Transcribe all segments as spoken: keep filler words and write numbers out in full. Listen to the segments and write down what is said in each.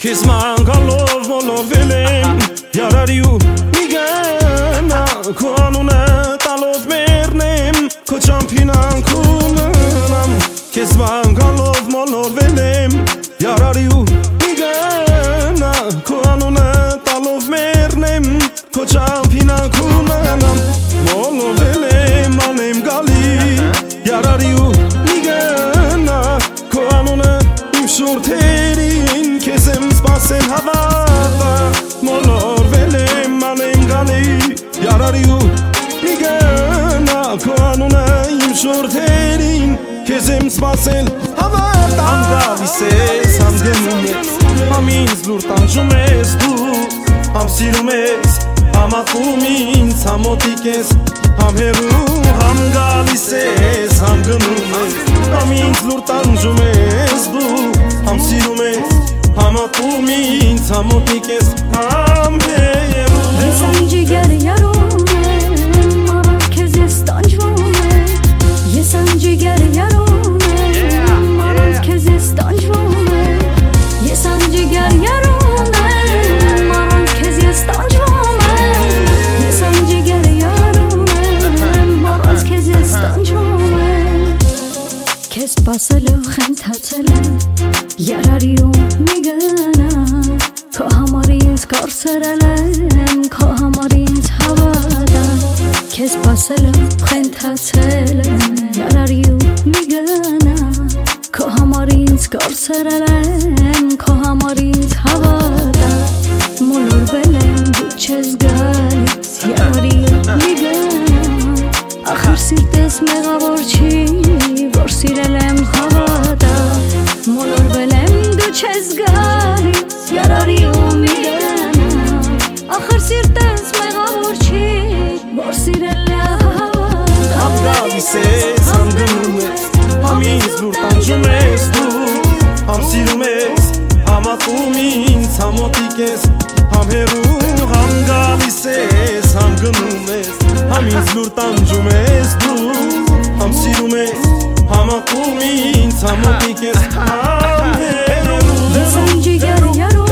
Քեզ մանգալով մոլորվել եմ Յարարի ու միգանա Քո անունը տալով մերնեմ Քո ճամփին անքուննամ Քեզ մանգալով մոլորվել եմ Յարարի ու միգանա Քո անունը տալով մերնեմ Քո ճամփին անքուննամ Մոլորվել եմ անեմ գալի Յարարի ու միգանա Քո անունը իմ շուրթերին Քեզ եմ սպասել հավատա Մոլորվել եմ անեմ գալի Յարարի ու միգանա Քո անունը իմ շուրթերին Քեզ եմ սպասել հավատա Համ գալիս ես, համ գնում ես Համ ինձ լուր տանջում ես դու Համ սիրում ես, համ ատում ինձ Համ մոտիկ ես, համ հեռու Համ գալիս ես, համ գնում ես Համ ինձ լուր տանջում ես դու Համ սիրում ես, համ ատում ինձ Համ մոտիկ ես, համ հեռու Ես այն ջիգեր յարում եմ Առանց քեզ ես տանջվում եմ Ես այն ջիգեր յարում եմ Առանց քեզ ես տանջվում եմ Ես այն ջիգեր յարում եմ Առանց քեզ ես տանջվում եմ Ես այն ջիգեր յարում եմ Առանց քեզ ես տանջվում եմ Քեզ սպասելով խենթացել եմ Յարարի ու միգանա Քո համար ինձ կորցրել եմ Քո համար ինձ հավատա Քեզ սպասելով խենթացել եմ Յարարի ու միգանա Քո համար ինձ կորցրել եմ Քո համար ինձ հավատա Մոլորվել եմ դու չես գալիս Յարարի ու միգանա Ախր սիրտես մեղավոր չի Որ սիրել եմ հավատա Մոլորվել եմ դու չես գալիս Յարարի ու միգանա Ախր սիրտես մեղավոր չի Որ սիրել եմ հավատա Համ գալիս ես, համ գնում ես Համ ինձ լուր տանջում ես դու Համ սիրում ես, համ ատում ինձ Համ մոտիկ ես, համ հեռու Համ գալիս ես, համ գնում ես Համ ինձ լուր տանջում ես դու Համ սիրում ես, համ ատում ինձ Համ մոտիկ ես, համ հեռու Ես այն ջիգեր յարում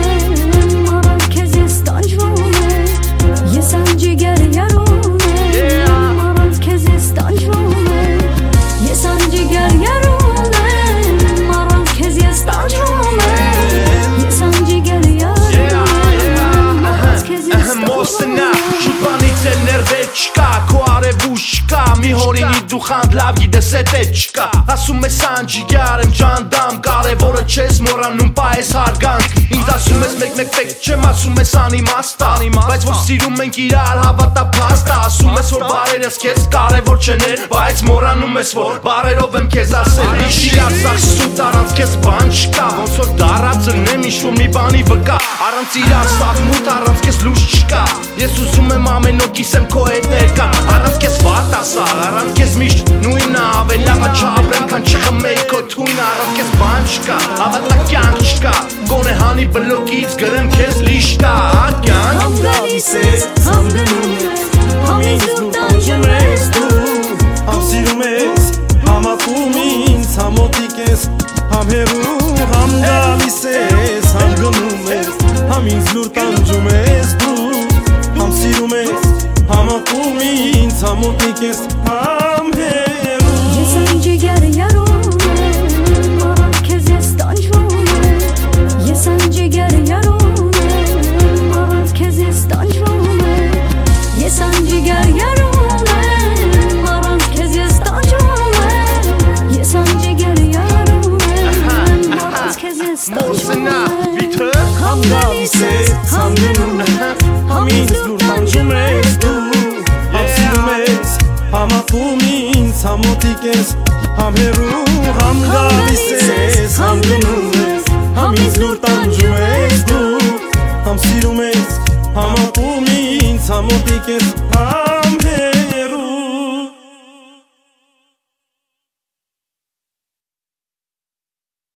եմ Առանց քեզ ես տանջվում եմ Ես այն ջիգեր յարում եմ Առանց քեզ ես տանջվում եմ Ես այն ջիգեր յարում եմ Առանց քեզ ես տանջվում եմ Ես այն ջիգեր յարում եմ Առանց քեզ ես տանջվում եմ Շուտանից էլ ներվեր չկա, քո արևուշ չկա Մի հորինի դու խանդ լավ գիտես էդ է չկա Ասում ես անջիգար եմ ջանդամ Կարևորը չես մորանում պա ես հարգանք Ինձ ասում ես մեկ-մեկ պեք չեմ ասում ես անիմաստա Բայց որ սիրում ենք իրար հավատա փաստա Ասում ես որ բարերս քեզ կարևոր չներ Բայց մորանում ես որ բարերով եմ քեզ ասել Իշիրար սաղսուտ առանց քեզ բան չկա Ոնց որ դարածնեմ ինչ-որ մի բանի վկա Առանց իրար սաղմուտ առանց քեզ լուշ չկա Ես ուզում եմ ամեն օքիս եմ քո հետ ներկա Առանց քեզ վատ ասա, առանց քեզ միշտ նույնը Ավել լավա չապրեմ քան չխմեի քո թույնը Առանց քեզ բան չկա, հավատա կյանք չկա Գոնե հանի բլոկից գրեմ քեզ լիշկա Կյանք Համ գալիս ես, համ գնում ես Համ ինձ լուր տանջում ես դու Համ սիրում ես, համ ատում ինձ Համ մոտիկ ես, համ հեռու Համ գալիս ես, համ գնում ես Համ ինձ լուր տանջում ես դու Համ սիրում ես, համ ատում ինձ Համ մոտիկ ես, համ հեռու Ես այն ջիգեր յարում եմ Առանց քեզ ես տանջվում եմ Ես այն ջիգեր յարում եմ Առանց քեզ ես տանջվում եմ Ես այն ջիգեր յարում եմ Առանց քեզ ես տանջվում եմ Ես այն ջիգեր յարում եմ Առանց քեզ ես տանջվում եմ Համ գալիս ես, համ գնում ես Համ ինձ լուր տանջում ես դու Համ սիրում ես, համ ատում ինձ Համ մոտիկ ես, համ հեռու Համ գալիս ես, համ գնում